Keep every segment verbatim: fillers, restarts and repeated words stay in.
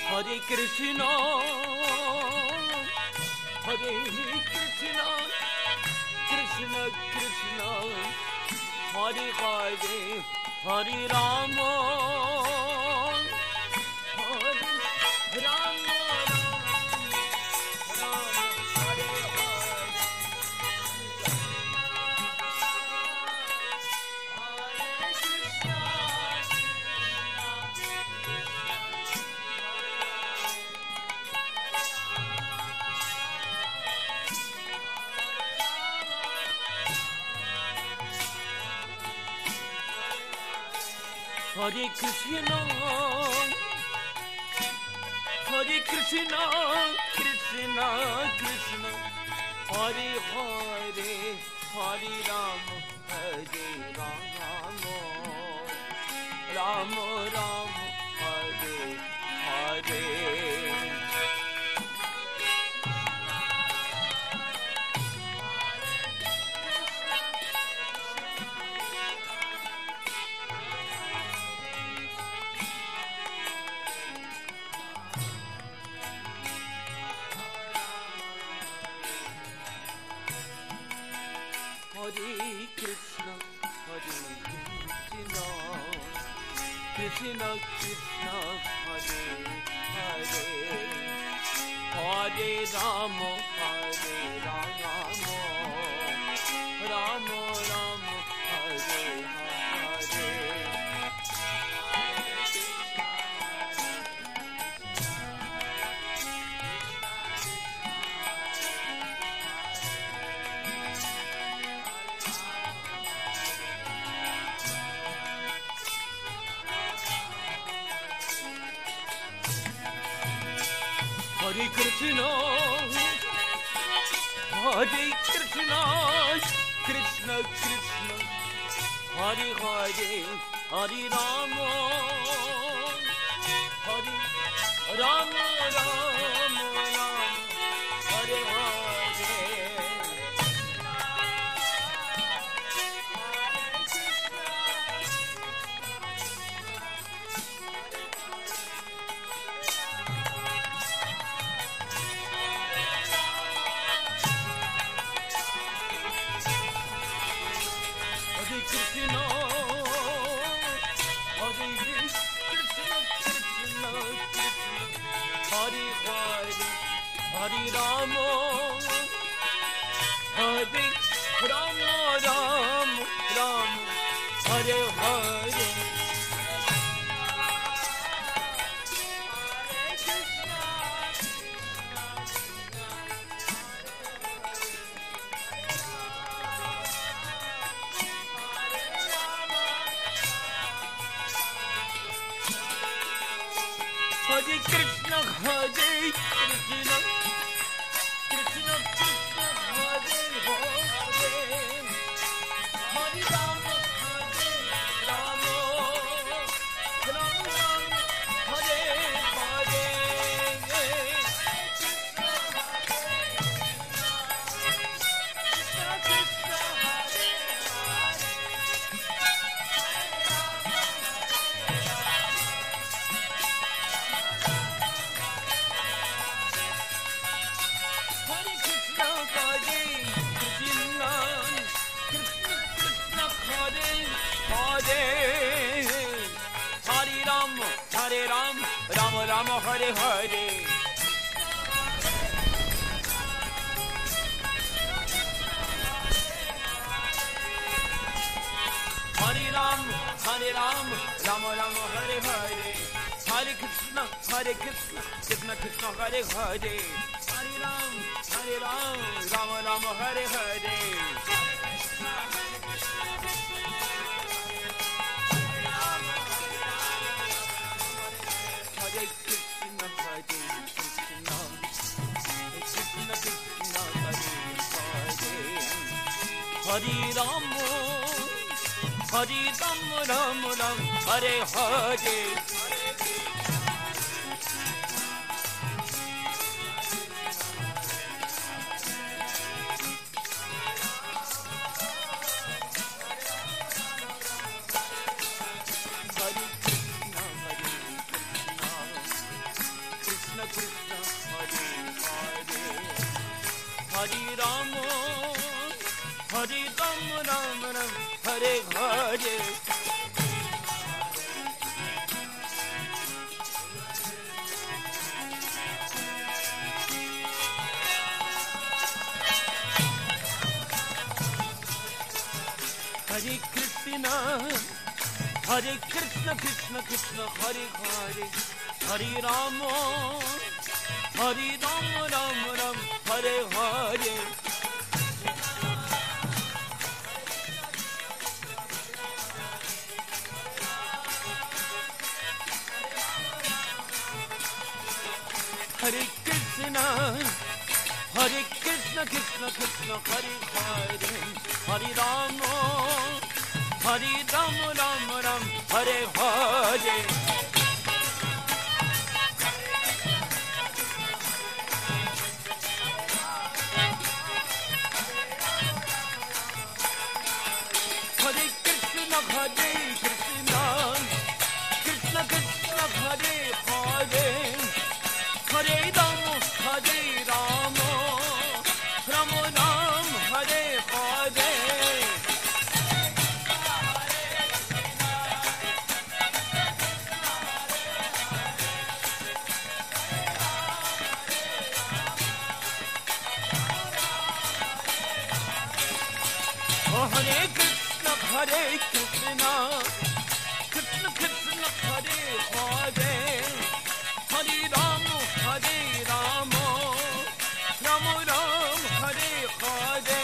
Hare Krishna, Hare Krishna, Krishna Krishna, Hare Hare, Hare Rama, Hare Rama, Rama Hare Hare. Hare Krishna, Hare Krishna, Krishna Krishna, Hare Hare, Hare Rama, Hare Rama, Rama Rama, Hare Hare. Hare Krishna, Hare Krishna, Krishna Krishna, Hare Hare, Hare Rama, Hare Rama, Rama Rama, Hare Hare. Hare Krishna, Hare Krishna, Krishna Krishna, Hare Hare, Hare Rama, Hare Rama, Rama Rama, Hare Hare. Hare Krishna, Hare Krishna, Krishna Krishna, Hare Hare, Hare Rama, Hare Rama, Rama Rama, Hare Hare. Hare Krishna, Hare Krishna, Krishna Krishna, Hare Hare, Hare Rama, Hare Rama, Rama Rama, Hare Hare. Krishna Krishna, Hare Hare, Hare Krishna, Hare Krishna, Krishna Krishna, Hare Hare, Hare Rama, Hare Rama, Rama Rama, Hare Hare. Hare Rama, Hare Rama, Rama Rama, Hare Hare, Hare Krishna, Hare Krishna, Krishna Krishna, Hare Hare, Hare Rama, Hare Rama, Rama Rama, Hare Hare. Hare Krishna, Hare Krishna, Krishna Krishna, Hare Hare, Hare Rama, Hare Rama, Rama Rama, Hare Hare. Hare Krishna, Krishna Krishna, Hare Hare, Hare Rama, Hare Rama, Rama Rama, Hare Hare. Hare Krishna, Hare Krishna, Krishna Krishna, Hare Hare, Hare Rama, Hare Rama, Rama Rama, Hare Hare. Hare Krishna, Hare Krishna, Krishna Krishna, Hare Hare, Hare Rama, Hare Rama, Rama Rama, Hare Hare. Oh, Hare Krishna, Hare Krishna, Krishna Krishna, Hare Hare, Hare Rama, Hare Rama, Rama Rama, Hare Hare.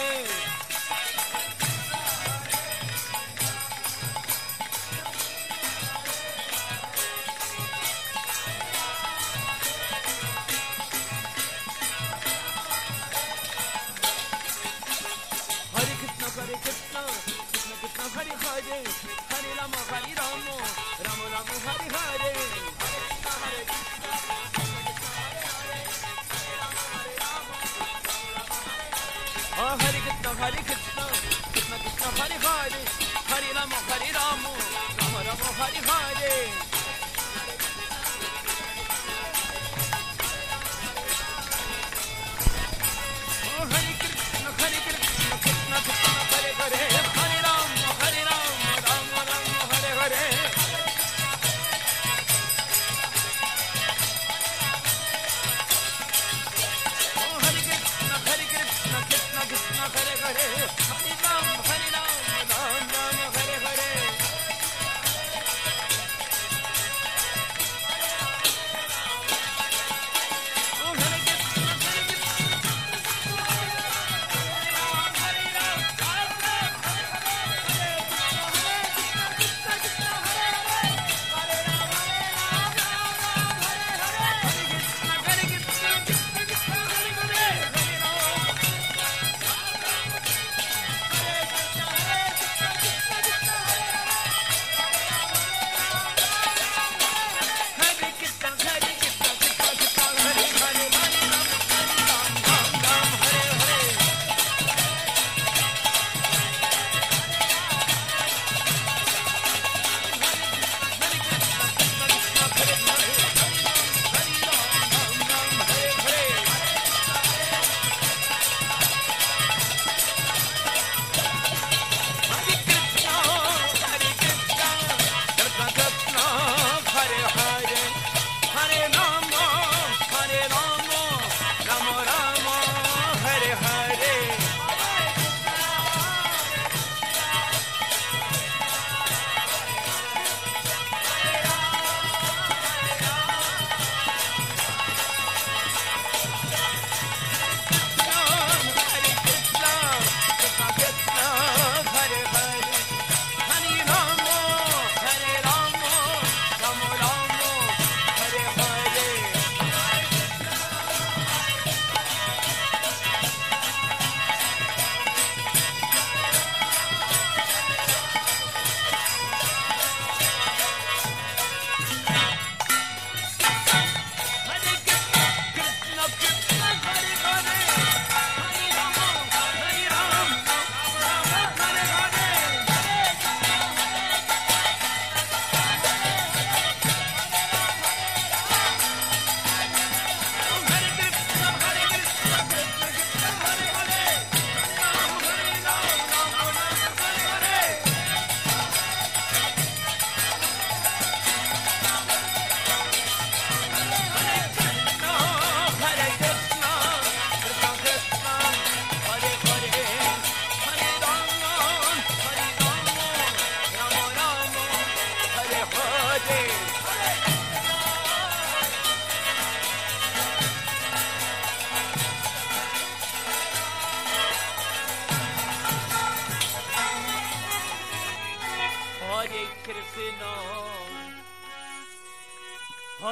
Hare Krishna, Hare Krishna, Krishna Krishna, Hare Hare, Hare Rama, Hare Rama, Rama Rama, Hare Hare. Oh, Hare Krishna, Hare Krishna, Krishna Krishna, Hare Hare, Hare Rama, Hare Rama, Rama Rama, Hare Hare. Oh, Hare Krishna, Hare Krishna, Krishna Krishna, Hare Hare, Hare Rama, Hare Rama, Rama Rama, Hare Hare. Oh, Hare Krishna, Hare Krishna, Krishna Krishna, Hare Hare, Hare Rama, Hare Rama, Rama Rama, Hare Hare. Oh, Hare Krishna, Hare Krishna,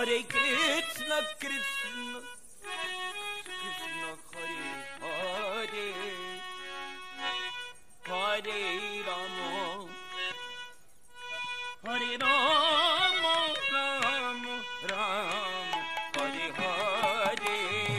Hare Krishna, Krishna Krishna, Hare Hare, Hare Rama, Hare Rama, Rama Rama, Hare Hare.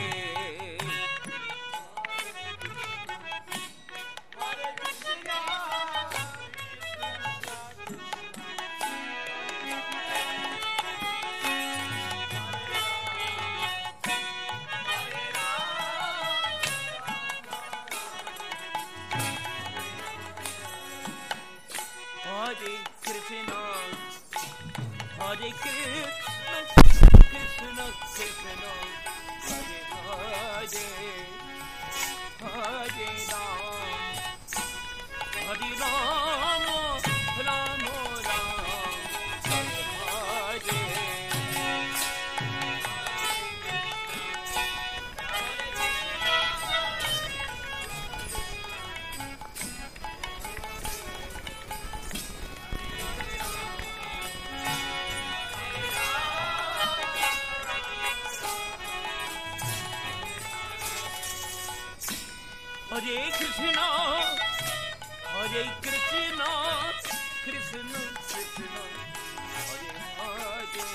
Hare Krishna, Hare Krishna, Krishna Krishna, Hare Hare, Hare Rama, Hare Rama, Rama Rama, Hare Hare. Hare Krishna, Hare Krishna, Krishna Krishna, Hare Hare,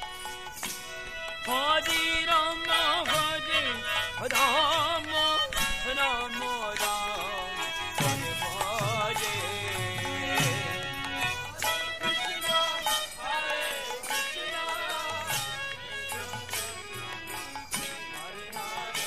Hare Rama, Hare Rama, Rama Rama, Hare Hare. Krishna, Hare Krishna, Hare Hare.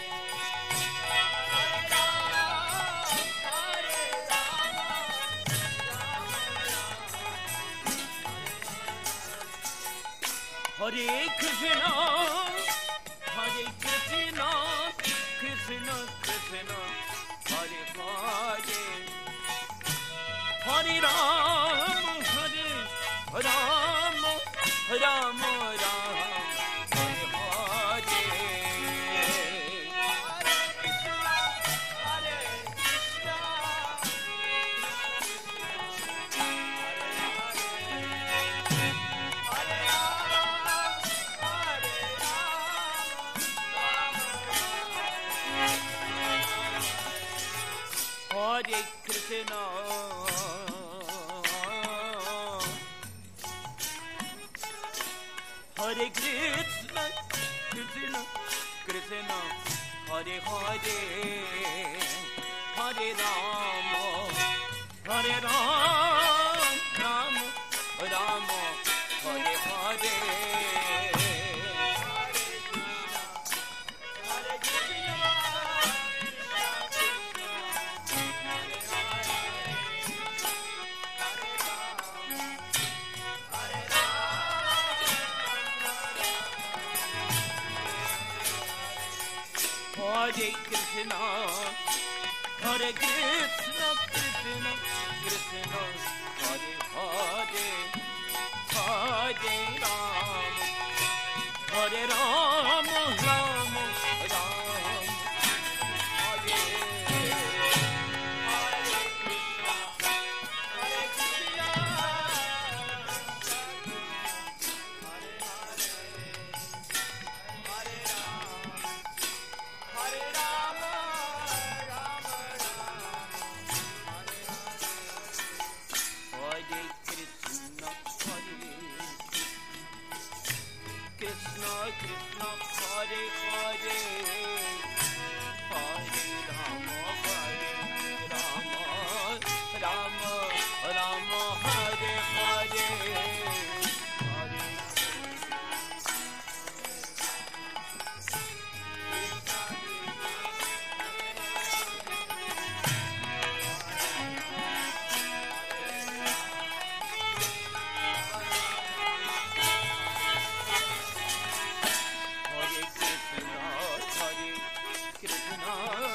Hare Krishna, Hare Krishna, Krishna Krishna, Hare Hare, Hare Rama, Hare Rama, Rama Rama, Hare Hare. Hare Krishna, Hare Krishna, Krishna Krishna, Hare Hare, Hare Rama, Hare Rama, Rama Rama, Hare Hare. Hare Krishna, Hare Krishna, Krishna Krishna, Hare Hare, Hare Rama, Hare Rama, Rama Rama, Hare Hare Krishna, Hare Krishna, Hare Hare, Hare Rama, Hare Rama, Rama Rama, Hare Hare. Hare Krishna, Hare Krishna, Krishna Hare Hare, Hare Rama, Hare Rama, Rama Rama, Hare Hare, Hare Krishna, Hare Krishna,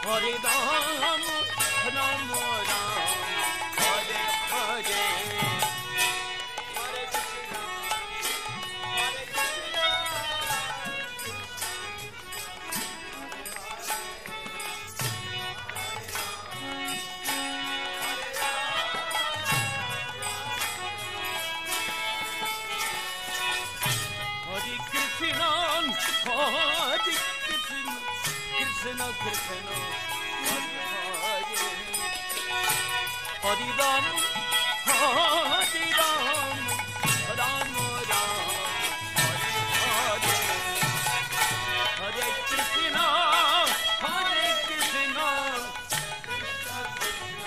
Hare Ram, Ram Ram, Hare Hare. Hare Krishna, Hare Krishna, Hare Krishna, Hare Krishna, Krishna Krishna, Hare Hare, Hare Ram, Hare Ram, Ram Ram, Hare Hare, Hare Krishna, Hare Krishna, Krishna Krishna,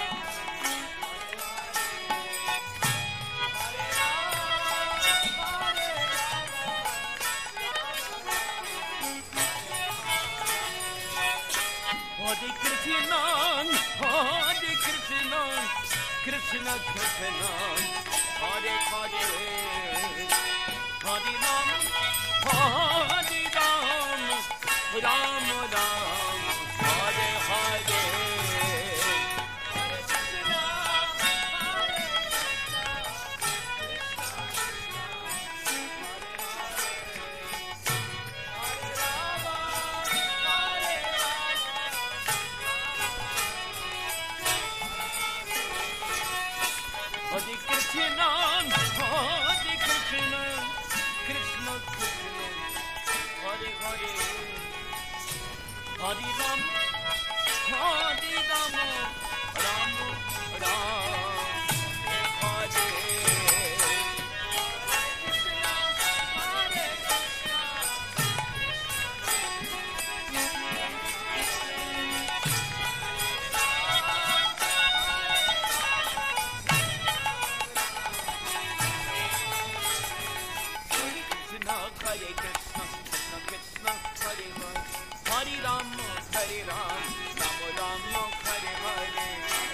Hare Krishna, Hare Krishna, Krishna Krishna, Hare Hare, Hare Ram, Hare Ram, Ram Ram, Hare Hare, Hare Krishna, Hare Hare Krishna, Hare Krishna, Krishna Krishna, Hare Hare, Hare Ram, Hare Ram, Ram Ram, Hare Krishna, Hare Krishna, Hare Krishna, Krishna Krishna, Hare Hare, Hare Ram, Hare Ram, Ram Ram, Hare Hare.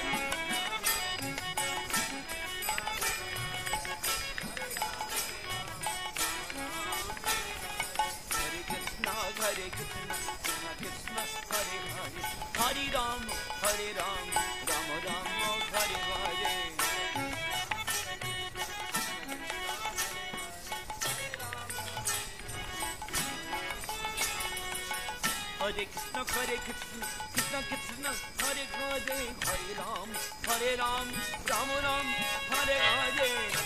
Hare Krishna, Hare Krishna, Krishna Krishna, Hare Hare, Hare Ram, Hare Ram, Ram Ram, Hare Hare. Hare Krishna, Hare Krishna, Krishna Krishna, Hare Hare, Hare Ram, Hare Ram, Ram Ram, Hare Hare.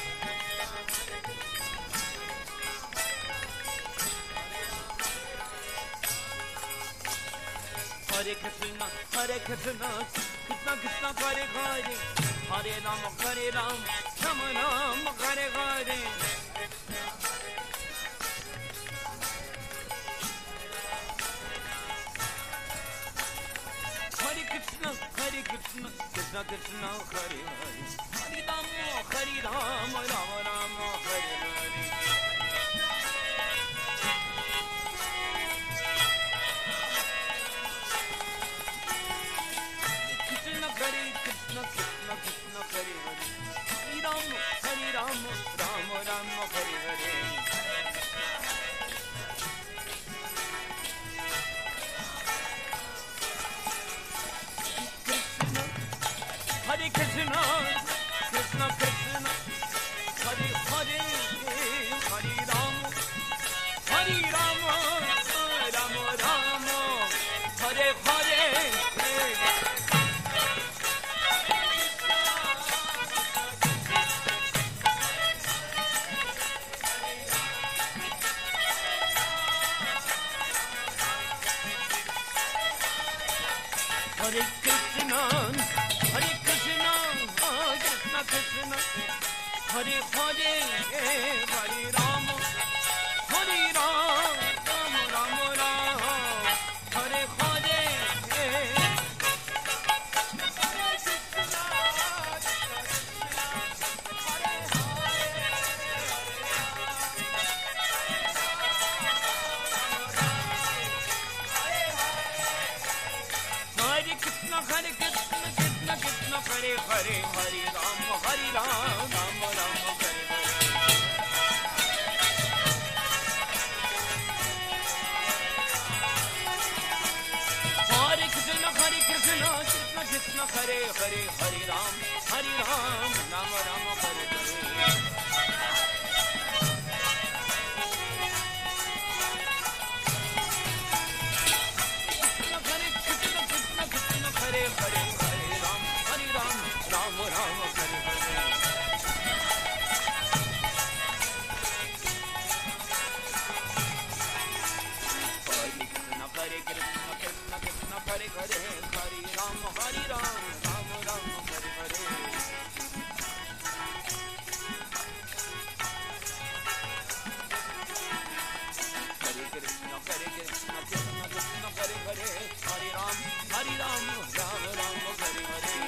Hare Krishna, Hare Krishna, Krishna Krishna, Hare Hare, Hare Ram, Hare Ram, Ram Ram, Hare Hare. Hare Krishna, Hare Krishna, Krishna Krishna, Hare Hare, Hare Ram, Hare Ram, Ram Ram, Hare Hare. Krishna, Hare Krishna, Krishna Krishna, Hare Hare, Hare Ram, Hare Ram, Ram Ram, Hare Hare. Hare Krishna, Krishna Krishna, Hare Hare, Hare Ram, Hare Ram, Ram Ram, Hare Hare. Hare Krishna, Hare Krishna, Krishna Krishna, Hare Hare, Hare Ram, Hare Ram, Ram Ram Ram, Hare Hare. Hare Krishna, Hare Krishna, Krishna Krishna, Hare Hare, Hare Ram, Hare Ram, Ram Ram, Hare Hare. Hare Krishna, Hare Krishna, Krishna Krishna Krishna Hare Hare Hare Ram Hare Ram Ram Ram Hare Hare Hare Hare Hare Ram Hare Ram Ram Ram Hare Hare Hare Krishna Krishna Krishna Hare Hare Hare Ram Hare Ram Ram Ram Hare Hare Hare Krishna Hare Krishna Krishna Krishna Hare Hare Hare Ram Hare Ram Ram Ram Hare Hare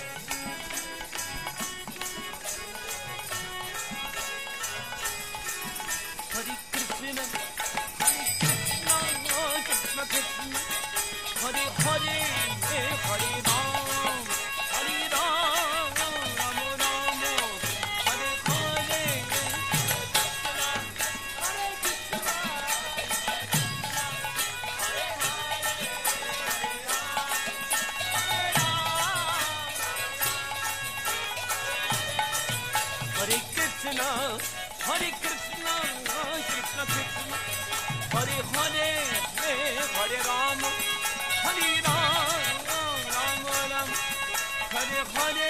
Hare Krishna Krishna Hare Hare Hare Ram Hare Ram Ram Ram Hare Hare Hare Krishna Hare Krishna Hare Krishna Krishna Krishna Hare Hare Hare Ram Hare Ram Ram Ram Hare Hare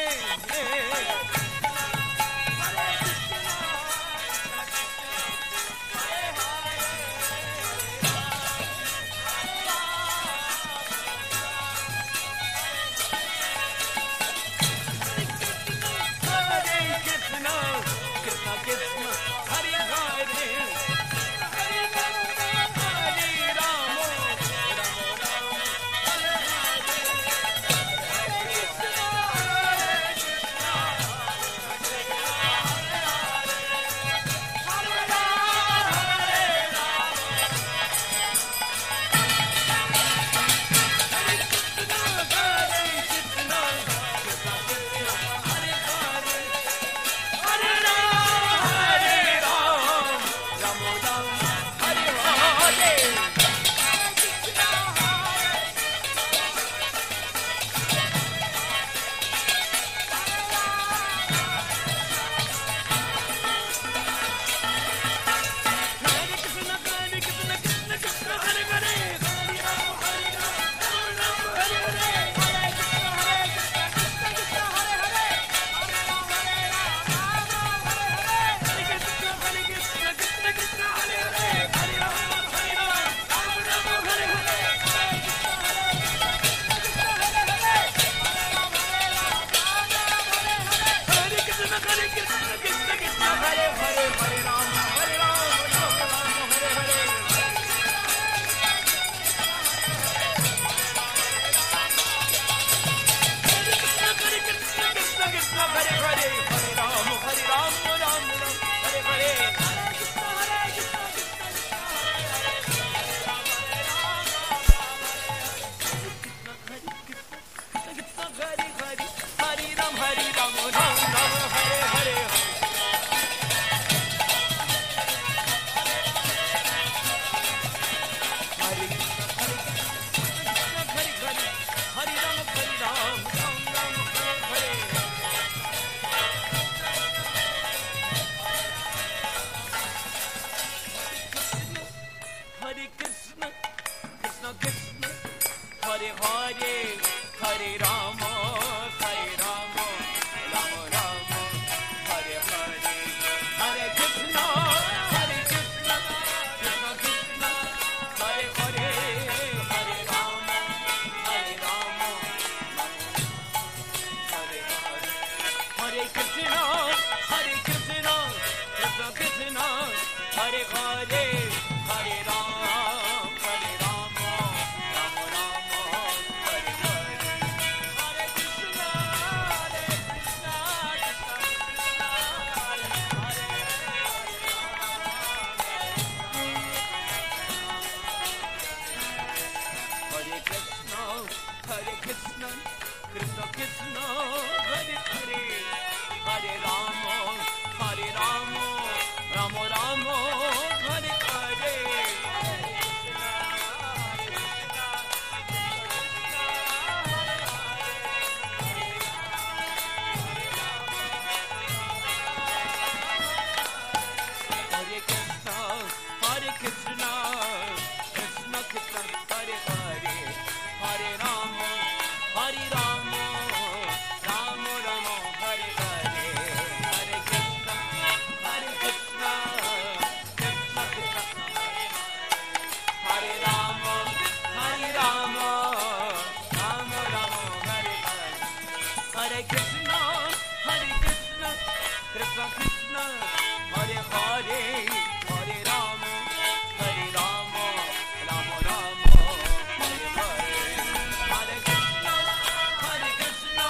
Hare Krishna, Hare Krishna, Krishna Krishna, Hare Hare, Hare Rama, Hare Rama, Rama Rama, Hare Hare, Hare Krishna, Hare Krishna,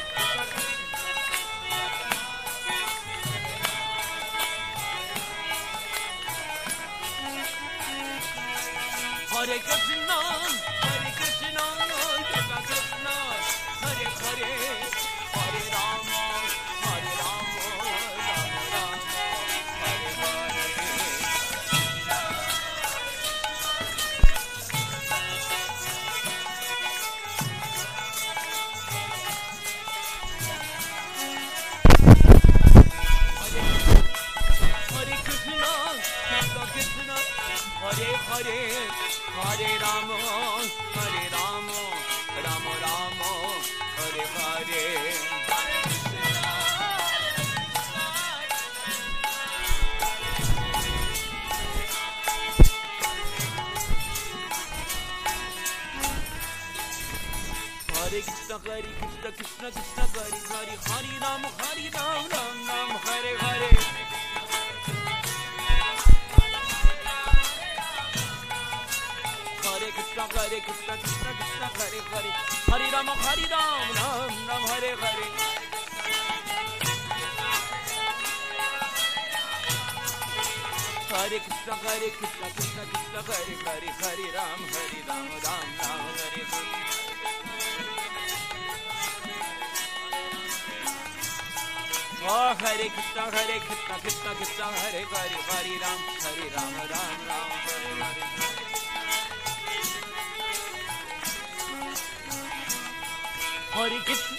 Hare Krishna, Hare Krishna, Krishna Krishna, Hare Hare, Hare Rama, Hare Rama, Rama Rama, Hare Hare. Hare Krishna, Krishna Krishna, Hare Hare, Hare Rama, Hare Rama, Rama Rama, Hare Hare. Hare Krishna, Hare Krishna, Krishna Krishna, Hare Hare, Hare Rama, Hare Rama, Rama Rama, Hare Hare. Hare Krishna, Hare Krishna, Krishna Krishna, Hare Hare, Hare Rama, Hare Rama, Ram Ram, Hare Hare. Hare Krishna, Hare Krishna, Krishna Krishna, Hare Hare, Hare Ram, Hare Rama, Ram Ram, Hare Hare. Oh, Hare Krishna, Hare Krishna, Krishna Krishna, Hare Hare, Hare Ram, Hare Rama, Ram Ram, Hare Hare. Hare Krishna.